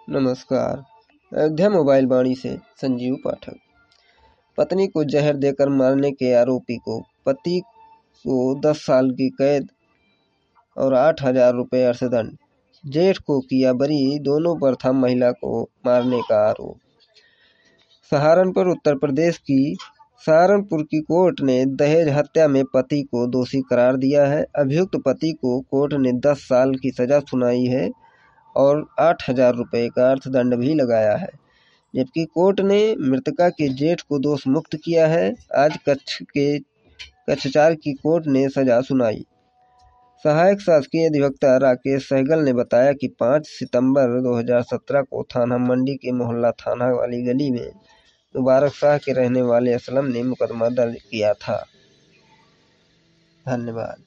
नमस्कार। अयोध्या मोबाइल वाणी से संजीव पाठक। पत्नी को जहर देकर मारने के आरोपी को पति को 10 साल की कैद और 8,000 रुपये अर्थदंड। जेठ को किया बरी, दोनों पर था महिला को मारने का आरोप। सहारनपुर उत्तर प्रदेश की सहारनपुर की कोर्ट ने दहेज हत्या में पति को दोषी करार दिया है। अभियुक्त पति को कोर्ट ने 10 साल की सजा सुनाई है और 8,000 रुपये का अर्थदंड भी लगाया है, जबकि कोर्ट ने मृतका के जेठ को दोष मुक्त किया है। आज कक्ष 4 की कोर्ट ने सजा सुनाई। सहायक शासकीय अधिवक्ता राकेश सहगल ने बताया कि 5 सितंबर 2017 को थाना मंडी के मोहल्ला थाना वाली गली में मुबारक शाह के रहने वाले असलम ने मुकदमा दर्ज किया था। धन्यवाद।